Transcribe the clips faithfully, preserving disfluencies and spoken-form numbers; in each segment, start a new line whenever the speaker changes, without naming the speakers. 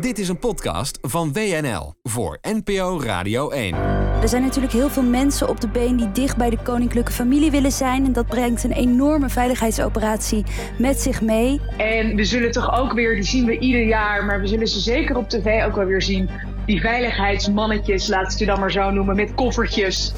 Dit is een podcast van W N L voor N P O Radio één.
Er zijn natuurlijk heel veel mensen op de been die dicht bij de koninklijke familie willen zijn. En dat brengt een enorme veiligheidsoperatie met zich mee.
En we zullen toch ook weer, die zien we ieder jaar, maar we zullen ze zeker op tv ook wel weer zien. Die veiligheidsmannetjes, laat ik ze dan maar zo noemen, met koffertjes.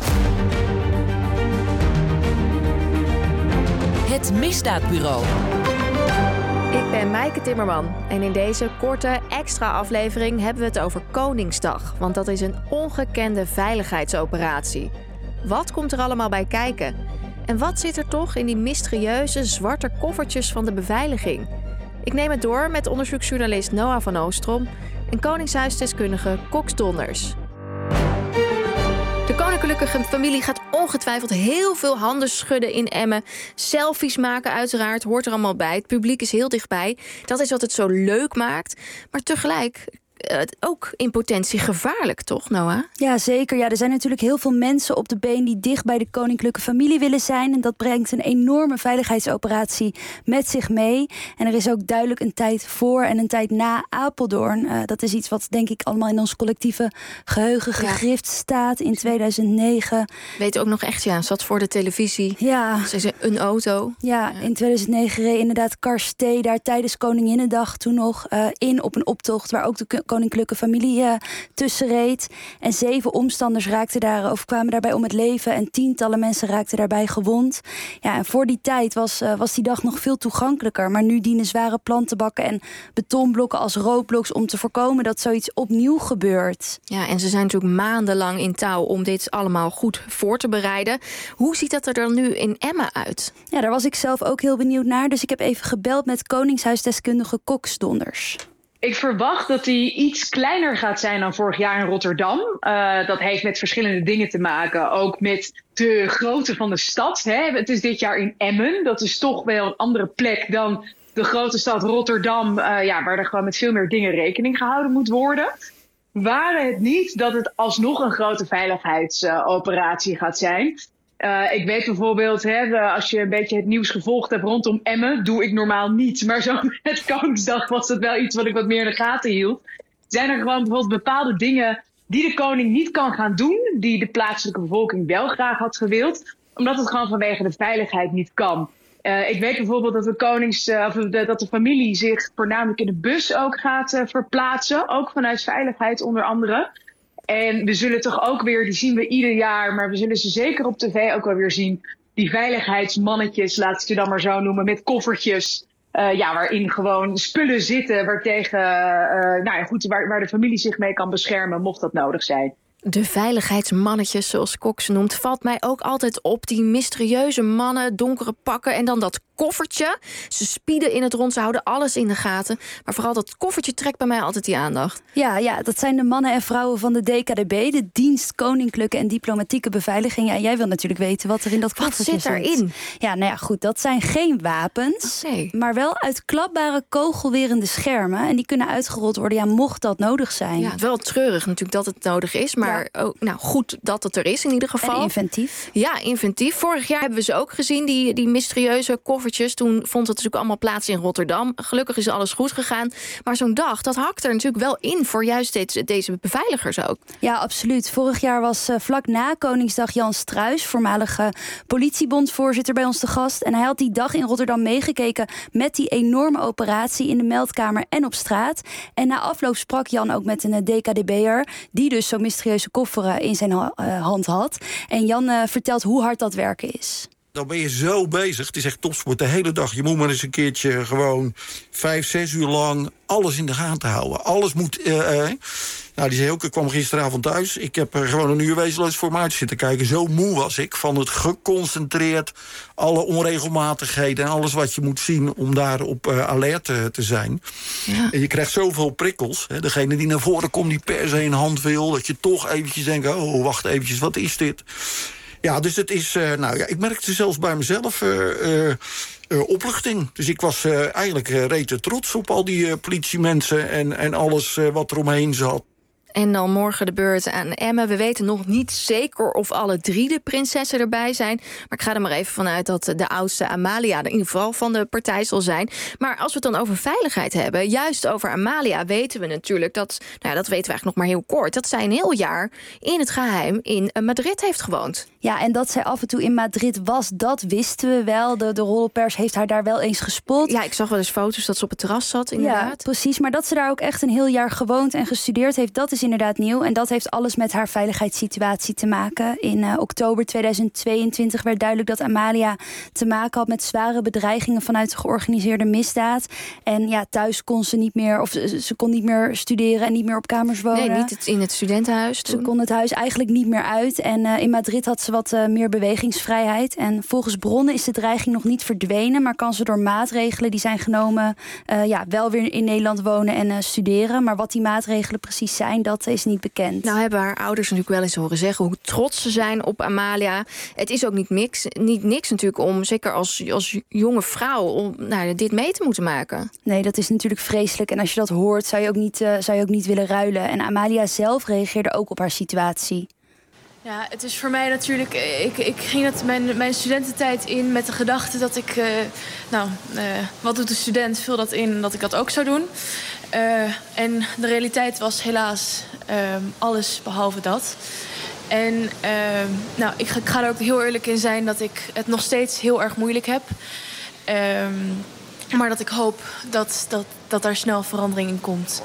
Het Misdaadbureau.
Ik ben Maaike Timmerman en in deze korte extra aflevering hebben we het over Koningsdag. Want dat is een ongekende veiligheidsoperatie. Wat komt er allemaal bij kijken? En wat zit er toch in die mysterieuze zwarte koffertjes van de beveiliging? Ik neem het door met onderzoeksjournalist Noah van Oostrom en koningshuisdeskundige Cox Donders. De koninklijke familie gaat ongetwijfeld heel veel handen schudden in Emmen. Selfies maken uiteraard, hoort er allemaal bij. Het publiek is heel dichtbij. Dat is wat het zo leuk maakt. Maar tegelijk uh, ook in potentie gevaarlijk, toch Noah?
Ja, zeker. Ja, er zijn natuurlijk heel veel mensen op de been die dicht bij de koninklijke familie willen zijn. En dat brengt een enorme veiligheidsoperatie met zich mee. En er is ook duidelijk een tijd voor en een tijd na Apeldoorn. Uh, dat is iets wat denk ik allemaal in ons collectieve geheugen gegrift staat in tweeduizend negen.
Weet ook nog echt, ja, zat voor de televisie.
Ja.
Ze zei een auto.
Ja, ja, in tweeduizend negen reed inderdaad Karstee daar tijdens Koninginnedag toen nog uh, in op een optocht waar ook de koninklijke familie uh, tussen reed. En zeven omstanders raakten daar, of kwamen daarbij om het leven en tientallen mensen raakten daarbij gewond. Ja, en voor die tijd was, uh, was die dag nog veel toegankelijker. Maar nu dienen zware plantenbakken en betonblokken als roodbloks om te voorkomen dat zoiets opnieuw gebeurt.
Ja, en ze zijn natuurlijk maandenlang in touw om dit allemaal goed voor te bereiden. Hoe ziet dat er dan nu in Emmen uit?
Ja, daar was ik zelf ook heel benieuwd naar. Dus ik heb even gebeld met koningshuisdeskundige Cox Donders.
Ik verwacht dat die iets kleiner gaat zijn dan vorig jaar in Rotterdam. Uh, dat heeft met verschillende dingen te maken. Ook met de grootte van de stad. Hè. Het is dit jaar in Emmen. Dat is toch wel een andere plek dan de grote stad Rotterdam. Uh, ja, waar er gewoon met veel meer dingen rekening gehouden moet worden. Waren het niet dat het alsnog een grote veiligheidsoperatie uh, gaat zijn. Uh, ik weet bijvoorbeeld, hè, als je een beetje het nieuws gevolgd hebt rondom Emmen, doe ik normaal niet. Maar zo met Koningsdag was dat wel iets wat ik wat meer in de gaten hield. Zijn er gewoon bijvoorbeeld bepaalde dingen die de koning niet kan gaan doen, die de plaatselijke bevolking wel graag had gewild, omdat het gewoon vanwege de veiligheid niet kan. Uh, ik weet bijvoorbeeld dat de, konings, uh, of de, dat de familie zich voornamelijk in de bus ook gaat uh, verplaatsen, ook vanuit veiligheid onder andere. En we zullen toch ook weer, die zien we ieder jaar, maar we zullen ze zeker op tv ook wel weer zien. Die veiligheidsmannetjes, laat ik ze dan maar zo noemen, met koffertjes. Uh, ja, waarin gewoon spullen zitten waartegen, uh, nou ja, goed, waar, waar de familie zich mee kan beschermen, mocht dat nodig zijn.
De veiligheidsmannetjes, zoals Cox noemt, valt mij ook altijd op. Die mysterieuze mannen, donkere pakken en dan dat koffertje. Ze spieden in het rond, ze houden alles in de gaten. Maar vooral dat koffertje trekt bij mij altijd die aandacht.
Ja, ja, dat zijn de mannen en vrouwen van de D K D B, de Dienst Koninklijke en Diplomatieke Beveiliging. Ja, jij wil natuurlijk weten wat er in dat koffertje zit.
Wat zit erin?
Ja, nou ja, goed, dat zijn geen wapens,
okay.
maar wel uitklapbare kogelwerende schermen. En die kunnen uitgerold worden, ja, mocht dat nodig zijn.
Ja, wel treurig natuurlijk dat het nodig is, maar ja. ook, nou, goed dat het er is in ieder geval.
En inventief.
Ja, inventief. Vorig jaar hebben we ze ook gezien, die, die mysterieuze koffertjes. Toen vond het natuurlijk allemaal plaats in Rotterdam. Gelukkig is alles goed gegaan. Maar zo'n dag, dat hakt er natuurlijk wel in voor juist deze, deze beveiligers ook.
Ja, absoluut. Vorig jaar was uh, vlak na Koningsdag Jan Struijs, voormalige politiebondvoorzitter, bij ons te gast. En hij had die dag in Rotterdam meegekeken met die enorme operatie in de meldkamer en op straat. En na afloop sprak Jan ook met een D K D B'er, die dus zo'n mysterieuze koffer in zijn uh, hand had. En Jan uh, vertelt hoe hard dat werken is.
Dan ben je zo bezig. Het is echt topsport de hele dag. Je moet maar eens een keertje gewoon vijf, zes uur lang alles in de gaten houden. Alles moet... Uh, uh. Nou, die Zeelke kwam gisteravond thuis. Ik heb er gewoon een uur wezenloos voor me uit zitten kijken. Zo moe was ik van het geconcentreerd, alle onregelmatigheden en alles wat je moet zien om daar op uh, alert uh, te zijn. Ja. En je krijgt zoveel prikkels. Hè. Degene die naar voren komt, die per se een hand wil, dat je toch eventjes denkt, oh, wacht eventjes, wat is dit? Ja, dus het is, uh, nou ja, ik merkte zelfs bij mezelf uh, uh, uh, opluchting. Dus ik was uh, eigenlijk uh, rete trots op al die uh, politiemensen en, en alles uh, wat er omheen zat.
En dan morgen de beurt aan Emma. We weten nog niet zeker of alle drie de prinsessen erbij zijn. Maar ik ga er maar even vanuit dat de oudste Amalia in ieder geval van de partij zal zijn. Maar als we het dan over veiligheid hebben, juist over Amalia weten we natuurlijk dat, nou ja, dat weten we eigenlijk nog maar heel kort, dat zij een heel jaar in het geheim in Madrid heeft gewoond.
Ja, en dat zij af en toe in Madrid was, dat wisten we wel. De, de roddelpers heeft haar daar wel eens gespot.
Ja, ik zag wel eens foto's dat ze op het terras zat, inderdaad.
Ja, precies. Maar dat ze daar ook echt een heel jaar gewoond en gestudeerd heeft, dat is inderdaad nieuw. En dat heeft alles met haar veiligheidssituatie te maken. In uh, oktober tweeduizend tweeëntwintig werd duidelijk dat Amalia te maken had met zware bedreigingen vanuit de georganiseerde misdaad. En ja, thuis kon ze niet meer, of ze, ze kon niet meer studeren en niet meer op kamers wonen.
Nee, niet het, in het studentenhuis toen.
Ze kon het huis eigenlijk niet meer uit. En uh, in Madrid had ze wat uh, meer bewegingsvrijheid. En volgens bronnen is de dreiging nog niet verdwenen, maar kan ze door maatregelen die zijn genomen uh, ja, wel weer in Nederland wonen en uh, studeren. Maar wat die maatregelen precies zijn, dat is niet bekend.
Nou hebben haar ouders natuurlijk wel eens horen zeggen hoe trots ze zijn op Amalia. Het is ook niet niks, niet niks natuurlijk om, zeker als, als jonge vrouw, om nou, dit mee te moeten maken.
Nee, dat is natuurlijk vreselijk. En als je dat hoort, zou je ook niet, uh, zou je ook niet willen ruilen. En Amalia zelf reageerde ook op haar situatie.
Ja, het is voor mij natuurlijk... Ik, ik ging het mijn, mijn studententijd in met de gedachte dat ik... Uh, nou, uh, wat doet de student? Vul dat in dat ik dat ook zou doen. Uh, en de realiteit was helaas uh, alles behalve dat. En uh, nou, ik ga, ik ga er ook heel eerlijk in zijn dat ik het nog steeds heel erg moeilijk heb. Uh, maar dat ik hoop dat, dat, dat daar snel verandering in komt.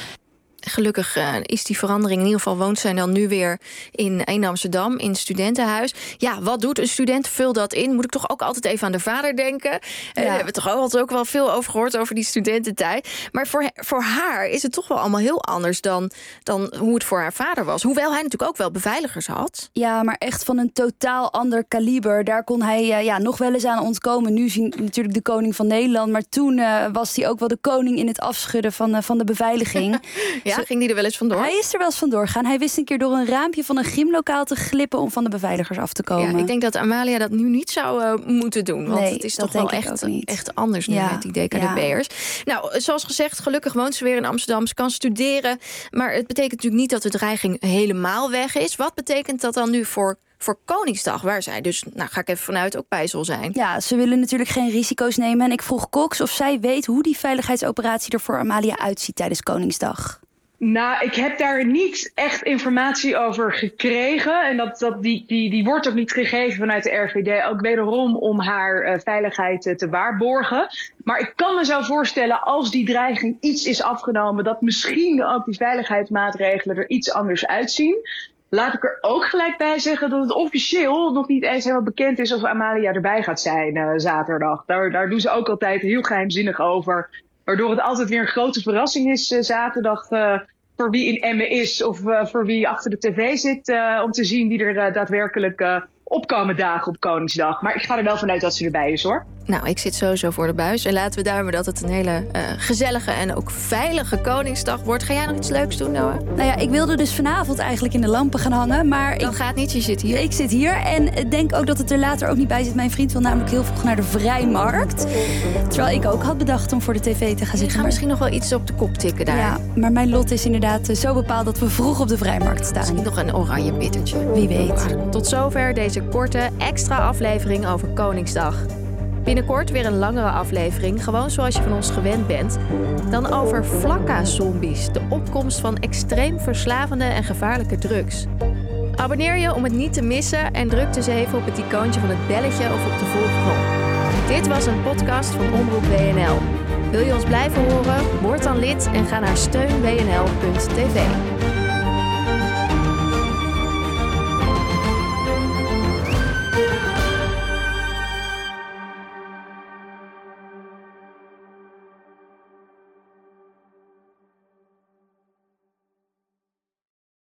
Gelukkig uh, is die verandering. In ieder geval woont zij dan nu weer in, in Amsterdam, in het studentenhuis. Ja, wat doet een student? Vul dat in. Moet ik toch ook altijd even aan de vader denken. Ja. Uh, we hebben toch altijd ook wel veel over gehoord over die studententijd. Maar voor, voor haar is het toch wel allemaal heel anders dan, dan hoe het voor haar vader was. Hoewel hij natuurlijk ook wel beveiligers had.
Ja, maar echt van een totaal ander kaliber. Daar kon hij uh, ja, nog wel eens aan ontkomen. Nu is hij natuurlijk de koning van Nederland. Maar toen uh, was hij ook wel de koning in het afschudden van, uh, van de beveiliging.
Ja. Ja, ging die er wel eens vandoor?
Hij is er wel eens vandoor gegaan. Hij wist een keer door een raampje van een gymlokaal te glippen om van de beveiligers af te komen.
Ja, ik denk dat Amalia dat nu niet zou uh, moeten doen. Want
nee,
het is toch wel echt, echt anders nu
ja.
met die D K D P'ers. Ja. Nou, zoals gezegd, gelukkig woont ze weer in Amsterdam. Ze kan studeren. Maar het betekent natuurlijk niet dat de dreiging helemaal weg is. Wat betekent dat dan nu voor... voor Koningsdag, waar zij dus, nou ga ik even vanuit, ook bij zal zijn.
Ja, ze willen natuurlijk geen risico's nemen. En ik vroeg Cox of zij weet hoe die veiligheidsoperatie er voor Amalia uitziet tijdens Koningsdag.
Nou, ik heb daar niet echt informatie over gekregen. En dat, dat die, die, die wordt ook niet gegeven vanuit de R V D. Ook wederom om haar uh, veiligheid uh, te waarborgen. Maar ik kan me zo voorstellen, als die dreiging iets is afgenomen, dat misschien ook die veiligheidsmaatregelen er iets anders uitzien. Laat ik er ook gelijk bij zeggen dat het officieel nog niet eens helemaal bekend is of Amalia erbij gaat zijn uh, zaterdag. Daar, daar doen ze ook altijd heel geheimzinnig over. Waardoor het altijd weer een grote verrassing is uh, zaterdag uh, voor wie in Emmen is of uh, voor wie achter de tv zit. Uh, om te zien wie er uh, daadwerkelijk uh, opkomen dagen op Koningsdag. Maar ik ga er wel vanuit dat ze erbij is, hoor.
Nou, ik zit sowieso voor de buis. En laten we duimen dat het een hele uh, gezellige en ook veilige Koningsdag wordt. Ga jij nog iets leuks doen, Noah?
Nou ja, ik wilde dus vanavond eigenlijk in de lampen gaan hangen. Maar
dat
ik...
gaat niet, je zit hier.
Ik zit hier en denk ook dat het er later ook niet bij zit. Mijn vriend wil namelijk heel vroeg naar de Vrijmarkt. Terwijl ik ook had bedacht om voor de tv te gaan zitten.
Ik ga
maar...
misschien nog wel iets op de kop tikken daar.
Ja, maar mijn lot is inderdaad zo bepaald dat we vroeg op de Vrijmarkt staan.
Misschien nog een oranje bittertje.
Wie weet.
Tot zover deze korte extra aflevering over Koningsdag. Binnenkort weer een langere aflevering, gewoon zoals je van ons gewend bent. Dan over flakka-zombies, de opkomst van extreem verslavende en gevaarlijke drugs. Abonneer je om het niet te missen en druk dus even op het icoontje van het belletje of op de volgknop. Dit was een podcast van Omroep W N L. Wil je ons blijven horen? Word dan lid en ga naar steun w n l punt t v.